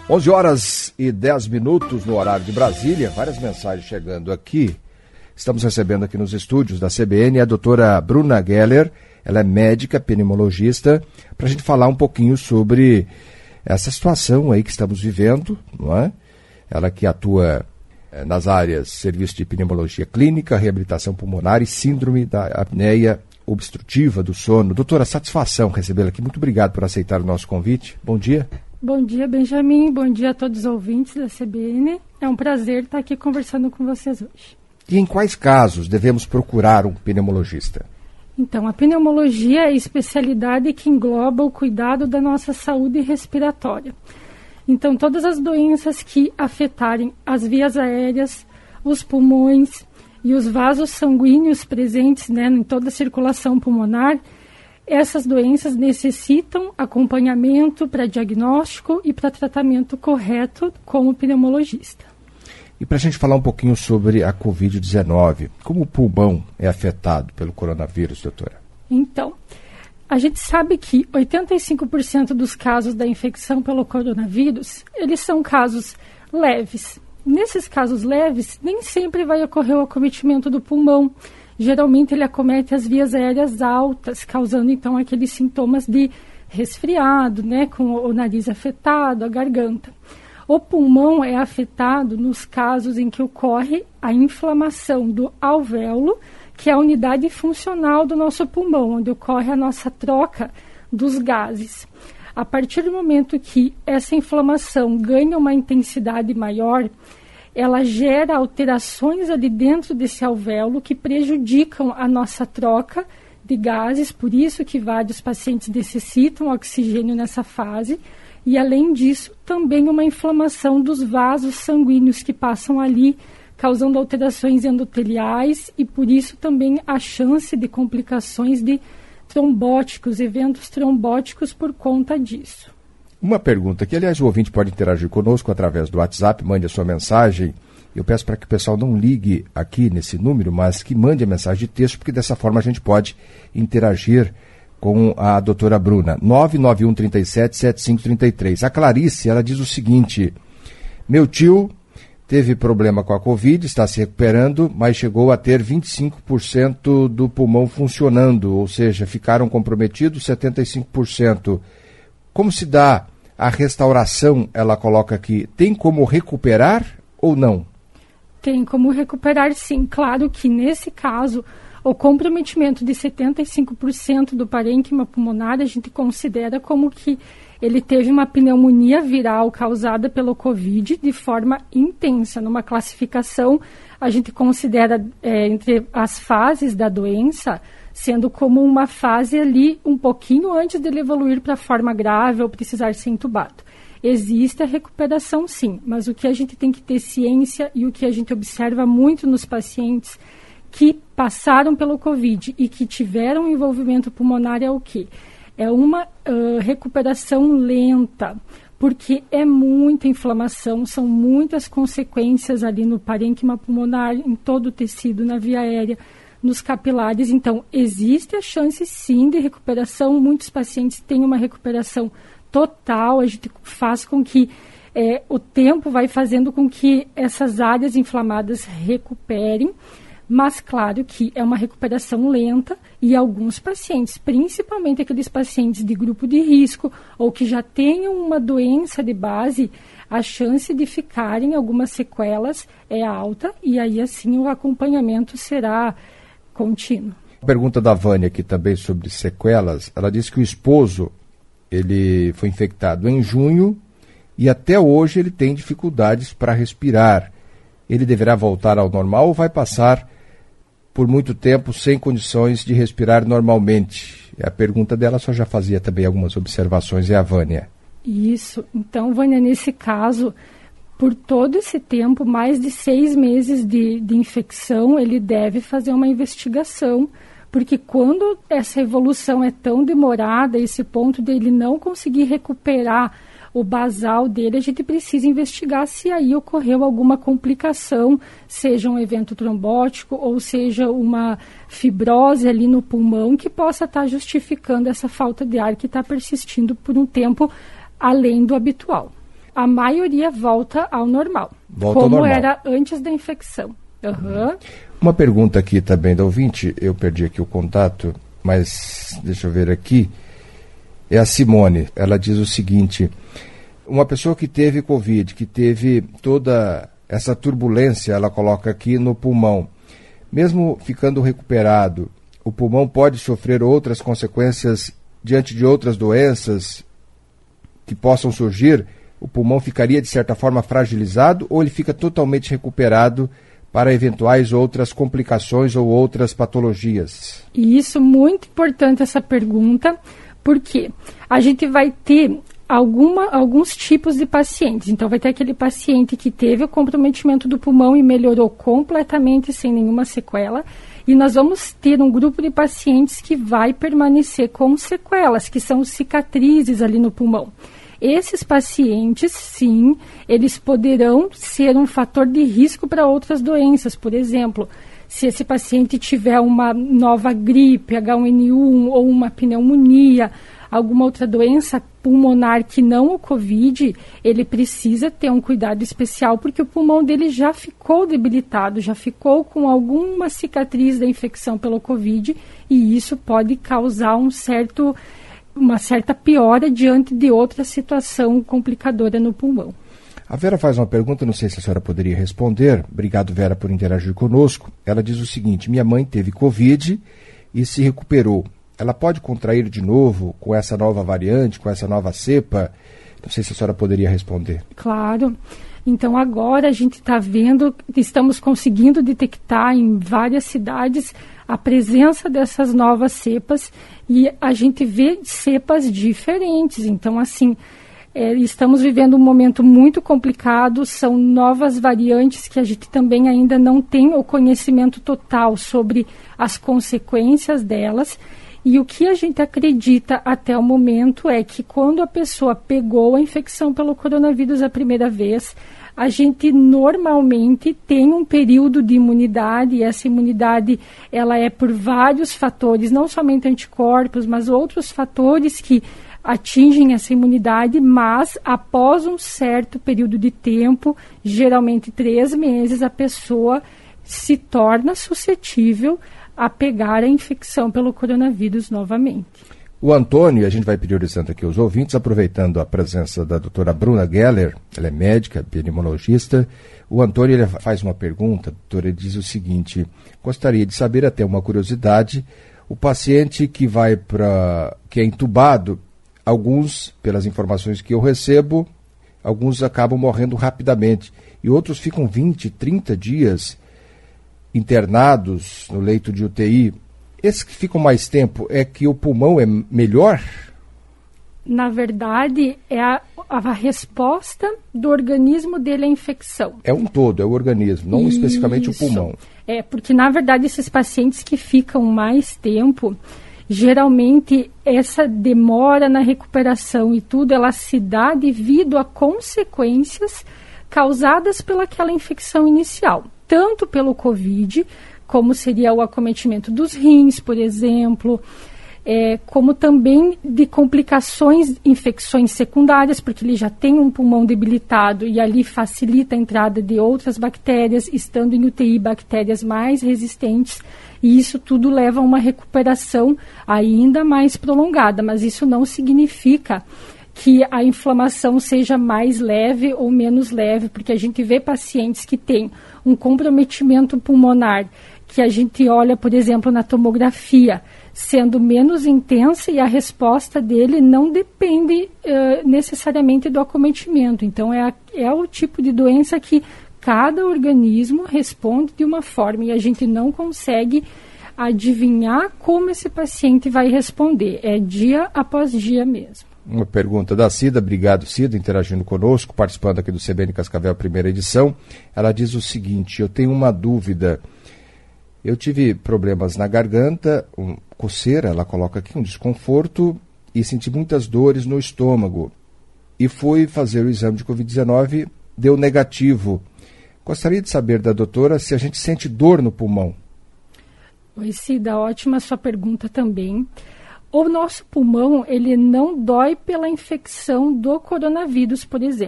11 horas e 10 minutos no horário de Brasília, várias mensagens chegando aqui. Estamos recebendo aqui nos estúdios da CBN a doutora Bruna Geller, ela é médica, pneumologista, para a gente falar um pouquinho sobre essa situação aí que estamos vivendo, não é? Ela que atua nas áreas serviço de pneumologia clínica, reabilitação pulmonar e síndrome da apneia obstrutiva do sono. Doutora, satisfação recebê-la aqui, muito obrigado por aceitar o nosso convite. Bom dia. Bom dia, Benjamin. Bom dia a todos os ouvintes da CBN. É um prazer estar aqui conversando com vocês hoje. E em quais casos devemos procurar um pneumologista? Então, a pneumologia é a especialidade que engloba o cuidado da nossa saúde respiratória. Então, todas as doenças que afetarem as vias aéreas, os pulmões e os vasos sanguíneos presentes, em toda a circulação pulmonar, essas doenças necessitam acompanhamento para diagnóstico e para tratamento correto com o pneumologista. E para a gente falar um pouquinho sobre a Covid-19, como o pulmão é afetado pelo coronavírus, doutora? Então, a gente sabe que 85% dos casos da infecção pelo coronavírus, eles são casos leves. Nesses casos leves, nem sempre vai ocorrer o acometimento do pulmão. Geralmente ele acomete as vias aéreas altas, causando então aqueles sintomas de resfriado, com o nariz afetado, a garganta. O pulmão é afetado nos casos em que ocorre a inflamação do alvéolo, que é a unidade funcional do nosso pulmão, onde ocorre a nossa troca dos gases. A partir do momento que essa inflamação ganha uma intensidade maior, ela gera alterações ali dentro desse alvéolo que prejudicam a nossa troca de gases, por isso que vários pacientes necessitam oxigênio nessa fase, e além disso, também uma inflamação dos vasos sanguíneos que passam ali, causando alterações endoteliais, e por isso também a chance de complicações de trombóticos, eventos trombóticos por conta disso. Uma pergunta que, aliás, o ouvinte pode interagir conosco através do WhatsApp, mande a sua mensagem. Eu peço para que o pessoal não ligue aqui nesse número, mas que mande a mensagem de texto, porque dessa forma a gente pode interagir com a doutora Bruna. 991377533. A Clarice, ela diz o seguinte: meu tio teve problema com a Covid, está se recuperando, mas chegou a ter 25% do pulmão funcionando, ou seja, ficaram comprometidos 75%. Como se dá a restauração, ela coloca aqui, tem como recuperar ou não? Tem como recuperar, sim. Claro que, nesse caso, o comprometimento de 75% do parênquima pulmonar, a gente considera como que ele teve uma pneumonia viral causada pelo Covid de forma intensa. Numa classificação, a gente considera entre as fases da doença, sendo como uma fase ali um pouquinho antes dele evoluir para forma grave ou precisar ser entubado. Existe a recuperação, sim, mas o que a gente tem que ter ciência e o que a gente observa muito nos pacientes que passaram pelo Covid e que tiveram envolvimento pulmonar é o quê? É uma recuperação lenta, porque é muita inflamação, são muitas consequências ali no parênquima pulmonar, em todo o tecido, na via aérea, nos capilares. Então, existe a chance, sim, de recuperação. Muitos pacientes têm uma recuperação total. A gente faz com que o tempo vai fazendo com que essas áreas inflamadas recuperem, mas claro que é uma recuperação lenta e alguns pacientes, principalmente aqueles pacientes de grupo de risco ou que já tenham uma doença de base, a chance de ficarem algumas sequelas é alta e aí assim o acompanhamento será contínuo. Pergunta da Vânia aqui também sobre sequelas. Ela disse que o esposo, ele foi infectado em junho e até hoje ele tem dificuldades para respirar. Ele deverá voltar ao normal ou vai passar por muito tempo sem condições de respirar normalmente? A pergunta dela só já fazia também algumas observações, é a Vânia. Isso. Então, Vânia, nesse caso, por todo esse tempo, mais de 6 meses de infecção, ele deve fazer uma investigação, porque quando essa evolução é tão demorada, esse ponto dele não conseguir recuperar o basal dele, a gente precisa investigar se aí ocorreu alguma complicação, seja um evento trombótico ou seja uma fibrose ali no pulmão que possa estar justificando essa falta de ar que está persistindo por um tempo além do habitual. a maioria volta ao normal. Volta ao normal. Como era antes da infecção. Uhum. Uma pergunta aqui também da ouvinte, eu perdi aqui o contato, mas deixa eu ver aqui. É a Simone, ela diz o seguinte: uma pessoa que teve Covid, que teve toda essa turbulência, ela coloca aqui no pulmão, mesmo ficando recuperado, o pulmão pode sofrer outras consequências diante de outras doenças que possam surgir? O pulmão ficaria de certa forma fragilizado ou ele fica totalmente recuperado para eventuais outras complicações ou outras patologias? Isso, muito importante essa pergunta, porque a gente vai ter alguns tipos de pacientes. Então, vai ter aquele paciente que teve o comprometimento do pulmão e melhorou completamente sem nenhuma sequela. E nós vamos ter um grupo de pacientes que vai permanecer com sequelas, que são cicatrizes ali no pulmão. Esses pacientes, sim, eles poderão ser um fator de risco para outras doenças. Por exemplo, se esse paciente tiver uma nova gripe, H1N1 ou uma pneumonia, alguma outra doença pulmonar que não o Covid, ele precisa ter um cuidado especial, porque o pulmão dele já ficou debilitado, já ficou com alguma cicatriz da infecção pelo Covid, e isso pode causar uma certa piora diante de outra situação complicadora no pulmão. A Vera faz uma pergunta, não sei se a senhora poderia responder. Obrigado, Vera, por interagir conosco. Ela diz o seguinte: minha mãe teve Covid e se recuperou. Ela pode contrair de novo com essa nova variante, com essa nova cepa? Não sei se a senhora poderia responder. Claro. Então, agora a gente está vendo, estamos conseguindo detectar em várias cidades a presença dessas novas cepas e a gente vê cepas diferentes. Então, assim, estamos vivendo um momento muito complicado, são novas variantes que a gente também ainda não tem o conhecimento total sobre as consequências delas. E o que a gente acredita até o momento é que quando a pessoa pegou a infecção pelo coronavírus a primeira vez, a gente normalmente tem um período de imunidade, e essa imunidade ela é por vários fatores, não somente anticorpos, mas outros fatores que atingem essa imunidade, mas após um certo período de tempo, geralmente 3 meses, a pessoa se torna suscetível a pegar a infecção pelo coronavírus novamente. O Antônio, a gente vai priorizando aqui os ouvintes, aproveitando a presença da doutora Bruna Geller, ela é médica, pneumologista. O Antônio ele faz uma pergunta, doutora, ele diz o seguinte: gostaria de saber, até uma curiosidade, o paciente que que é entubado, alguns, pelas informações que eu recebo, alguns acabam morrendo rapidamente e outros ficam 20, 30 dias internados no leito de UTI. Esses que ficam mais tempo, é que o pulmão é melhor? Na verdade, é a resposta do organismo dele à infecção. É um todo, é o organismo, não especificamente o pulmão. Porque na verdade esses pacientes que ficam mais tempo, geralmente essa demora na recuperação e tudo, ela se dá devido a consequências causadas pelaquela infecção inicial. Tanto pelo Covid, como seria o acometimento dos rins, por exemplo, como também de complicações, infecções secundárias, porque ele já tem um pulmão debilitado e ali facilita a entrada de outras bactérias, estando em UTI, bactérias mais resistentes, e isso tudo leva a uma recuperação ainda mais prolongada, mas isso não significa que a inflamação seja mais leve ou menos leve, porque a gente vê pacientes que têm um comprometimento pulmonar, que a gente olha, por exemplo, na tomografia, sendo menos intensa, e a resposta dele não depende necessariamente do acometimento. Então, é o tipo de doença que cada organismo responde de uma forma, e a gente não consegue adivinhar como esse paciente vai responder. É dia após dia mesmo. Uma pergunta da Cida, obrigado Cida, interagindo conosco, participando aqui do CBN Cascavel, primeira edição. Ela diz o seguinte: eu tenho uma dúvida. Eu tive problemas na garganta, coceira, ela coloca aqui, um desconforto, e senti muitas dores no estômago. E fui fazer o exame de Covid-19, deu negativo. Gostaria de saber da doutora se a gente sente dor no pulmão. Oi, Cida, ótima sua pergunta também. O nosso pulmão, ele não dói pela infecção do coronavírus, por exemplo.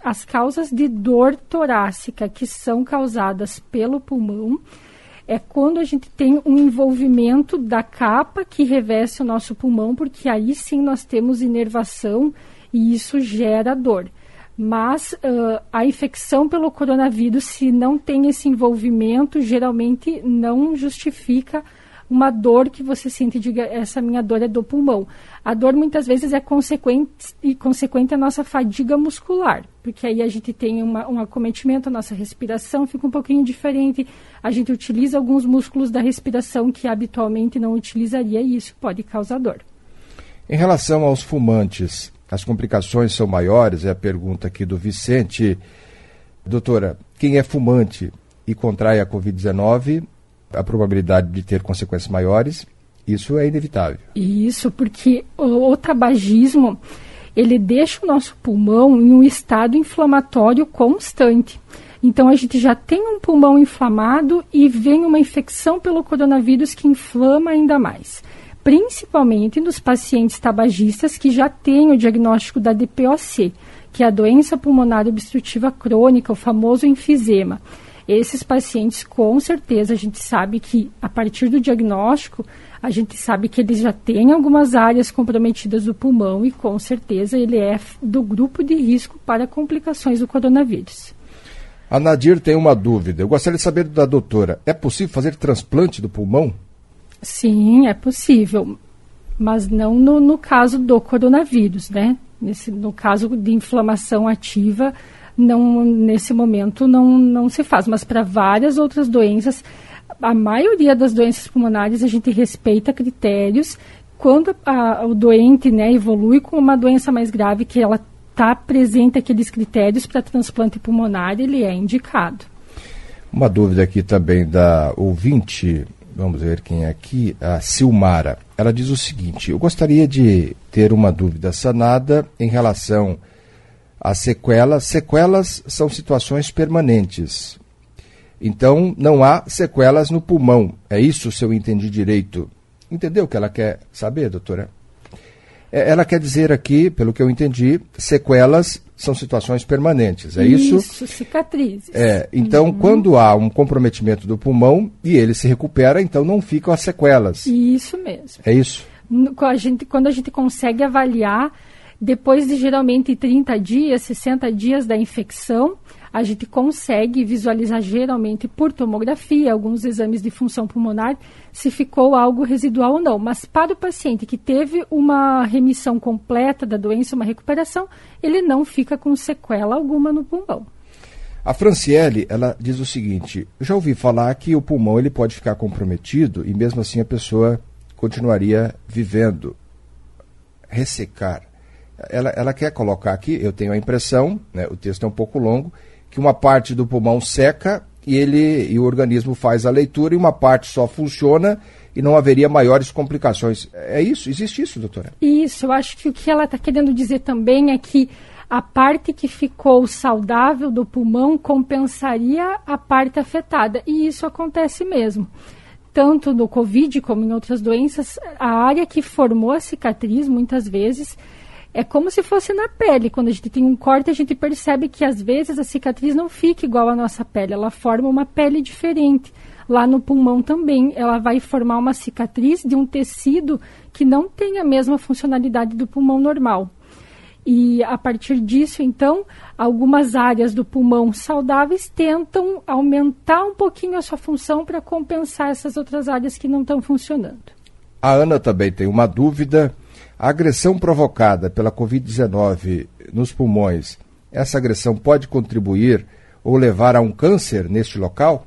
as causas de dor torácica que são causadas pelo pulmão é quando a gente tem um envolvimento da capa que reveste o nosso pulmão, porque aí sim nós temos inervação e isso gera dor. Mas a infecção pelo coronavírus, se não tem esse envolvimento, geralmente não justifica uma dor que você sente, diga, essa minha dor é do pulmão. A dor muitas vezes é consequente à nossa fadiga muscular, porque aí a gente tem um acometimento, a nossa respiração fica um pouquinho diferente, a gente utiliza alguns músculos da respiração que habitualmente não utilizaria e isso pode causar dor. Em relação aos fumantes, as complicações são maiores? É a pergunta aqui do Vicente. Doutora, quem é fumante e contrai a Covid-19, a probabilidade de ter consequências maiores, isso é inevitável. Isso, porque o tabagismo, ele deixa o nosso pulmão em um estado inflamatório constante. Então, a gente já tem um pulmão inflamado e vem uma infecção pelo coronavírus que inflama ainda mais. Principalmente nos pacientes tabagistas que já têm o diagnóstico da DPOC, que é a doença pulmonar obstrutiva crônica, o famoso enfisema. Esses pacientes, com certeza, a gente sabe que, a partir do diagnóstico, a gente sabe que eles já têm algumas áreas comprometidas do pulmão e, com certeza, ele é do grupo de risco para complicações do coronavírus. A Nadir tem uma dúvida. Eu gostaria de saber da doutora, é possível fazer transplante do pulmão? Sim, é possível, mas não no caso do coronavírus, né? No caso de inflamação ativa, não, nesse momento não se faz, mas para várias outras doenças, a maioria das doenças pulmonares a gente respeita critérios. Quando o doente, né, evolui com uma doença mais grave, que ela está presente aqueles critérios para transplante pulmonar, ele é indicado. Uma dúvida aqui também da ouvinte, vamos ver quem é aqui, a Silmara. Ela diz o seguinte: eu gostaria de ter uma dúvida sanada em relação às sequelas. Sequelas são situações permanentes. Então, não há sequelas no pulmão. É isso, se eu entendi direito. Entendeu o que ela quer saber, doutora? Ela quer dizer aqui, pelo que eu entendi, sequelas são situações permanentes, é isso? Isso, cicatrizes. Então, quando há um comprometimento do pulmão e ele se recupera, então não ficam as sequelas. Isso mesmo. É isso? Quando a gente consegue avaliar, depois de geralmente 30 dias, 60 dias da infecção, a gente consegue visualizar geralmente por tomografia, alguns exames de função pulmonar, se ficou algo residual ou não. Mas para o paciente que teve uma remissão completa da doença, uma recuperação, ele não fica com sequela alguma no pulmão. A Franciele, ela diz o seguinte: já ouvi falar que o pulmão ele pode ficar comprometido e mesmo assim a pessoa continuaria vivendo. Ressecar. Ela quer colocar aqui, eu tenho a impressão, né, o texto é um pouco longo, que uma parte do pulmão seca e o organismo faz a leitura e uma parte só funciona e não haveria maiores complicações. É isso? Existe isso, doutora? Isso, eu acho que o que ela está querendo dizer também é que a parte que ficou saudável do pulmão compensaria a parte afetada. E isso acontece mesmo. Tanto no Covid como em outras doenças, a área que formou a cicatriz, muitas vezes, é como se fosse na pele. Quando a gente tem um corte, a gente percebe que às vezes a cicatriz não fica igual à nossa pele, ela forma uma pele diferente. Lá no pulmão também, ela vai formar uma cicatriz de um tecido que não tem a mesma funcionalidade do pulmão normal. E a partir disso, então, algumas áreas do pulmão saudáveis tentam aumentar um pouquinho a sua função para compensar essas outras áreas que não estão funcionando. A Ana também tem uma dúvida. A agressão provocada pela Covid-19 nos pulmões, essa agressão pode contribuir ou levar a um câncer neste local?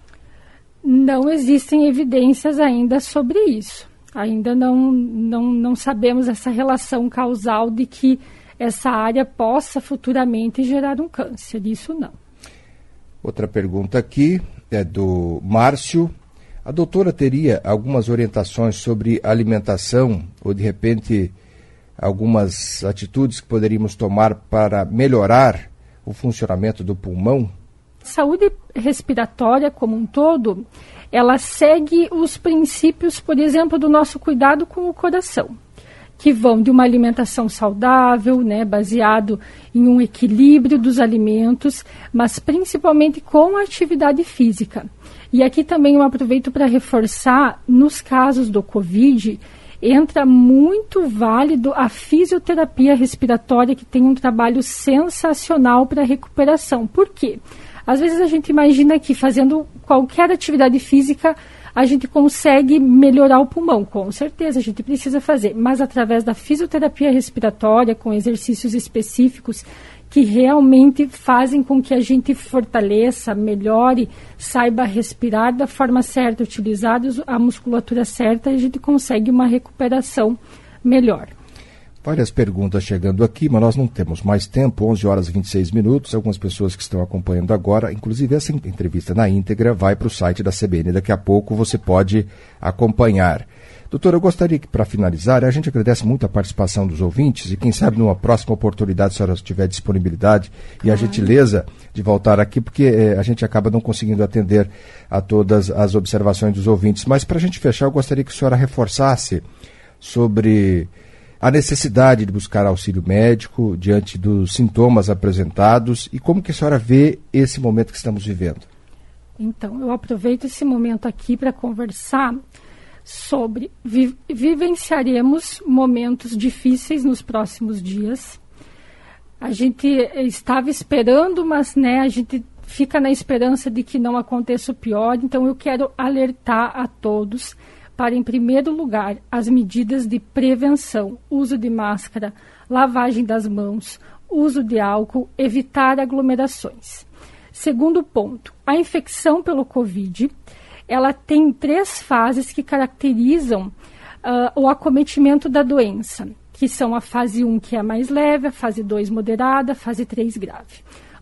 Não existem evidências ainda sobre isso. Ainda não sabemos essa relação causal de que essa área possa futuramente gerar um câncer. Isso não. Outra pergunta aqui é do Márcio. A doutora teria algumas orientações sobre alimentação ou, de repente, algumas atitudes que poderíamos tomar para melhorar o funcionamento do pulmão? Saúde respiratória como um todo, ela segue os princípios, por exemplo, do nosso cuidado com o coração. que vão de uma alimentação saudável, né, baseado em um equilíbrio dos alimentos, mas principalmente com a atividade física. E aqui também eu aproveito para reforçar, nos casos do Covid, entra muito válido a fisioterapia respiratória, que tem um trabalho sensacional para a recuperação. Por quê? Às vezes a gente imagina que fazendo qualquer atividade física a gente consegue melhorar o pulmão. Com certeza a gente precisa fazer, mas através da fisioterapia respiratória, com exercícios específicos que realmente fazem com que a gente fortaleça, melhore, saiba respirar da forma certa, utilizar a musculatura certa, a gente consegue uma recuperação melhor. Várias perguntas chegando aqui, mas nós não temos mais tempo, 11 horas e 26 minutos. Algumas pessoas que estão acompanhando agora, inclusive essa entrevista na íntegra, vai para o site da CBN. Daqui a pouco você pode acompanhar. Doutora, eu gostaria que, para finalizar, a gente agradece muito a participação dos ouvintes e quem sabe numa próxima oportunidade, se a senhora tiver disponibilidade e a gentileza de voltar aqui, porque a gente acaba não conseguindo atender a todas as observações dos ouvintes. Mas para a gente fechar, eu gostaria que a senhora reforçasse sobre a necessidade de buscar auxílio médico diante dos sintomas apresentados e como que a senhora vê esse momento que estamos vivendo. Então, eu aproveito esse momento aqui para conversar sobre vivenciaremos momentos difíceis nos próximos dias. A gente estava esperando, mas a gente fica na esperança de que não aconteça o pior. Então eu quero alertar a todos para, em primeiro lugar, as medidas de prevenção, uso de máscara, lavagem das mãos, uso de álcool, evitar aglomerações. Segundo ponto, a infecção pelo Covid, ela tem 3 fases que caracterizam o acometimento da doença, que são a fase 1, que é a mais leve, a fase 2 moderada, a fase 3 grave.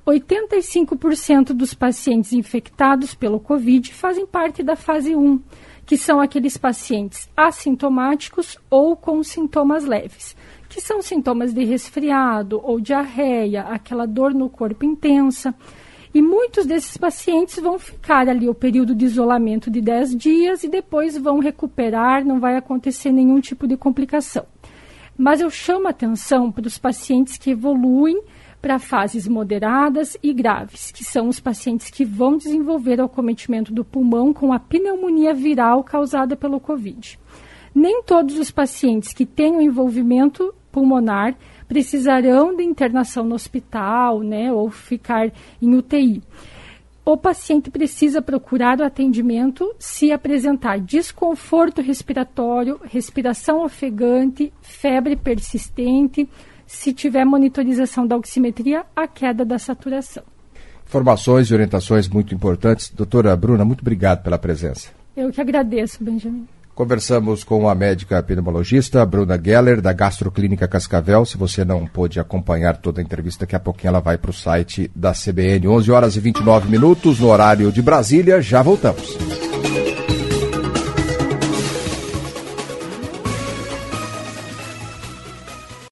85% dos pacientes infectados pelo Covid fazem parte da fase 1, que são aqueles pacientes assintomáticos ou com sintomas leves, que são sintomas de resfriado ou diarreia, aquela dor no corpo intensa. E muitos desses pacientes vão ficar ali o período de isolamento de 10 dias e depois vão recuperar, não vai acontecer nenhum tipo de complicação. Mas eu chamo a atenção para os pacientes que evoluem para fases moderadas e graves, que são os pacientes que vão desenvolver o acometimento do pulmão com a pneumonia viral causada pelo Covid. Nem todos os pacientes que têm um envolvimento pulmonar precisarão de internação no hospital, ou ficar em UTI. O paciente precisa procurar o atendimento se apresentar desconforto respiratório, respiração ofegante, febre persistente, se tiver monitorização da oximetria, a queda da saturação. Informações e orientações muito importantes. Doutora Bruna, muito obrigado pela presença. Eu que agradeço, Benjamin. Conversamos com a médica pneumologista Bruna Geller, da Gastroclínica Cascavel. Se você não pôde acompanhar toda a entrevista, daqui a pouquinho ela vai para o site da CBN. 11 horas e 29 minutos, no horário de Brasília. Já voltamos.